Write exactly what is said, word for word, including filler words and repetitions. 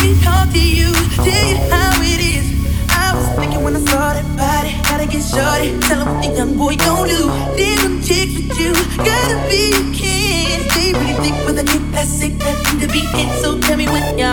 me talk to you, tell you how it is. I was thinking when I saw that body, gotta get shorty. Tell 'em what the young boy gon' do. Did them chicks with you, gotta be a kid. They really think with a kick that's sick, that need to be it. So tell me when y'all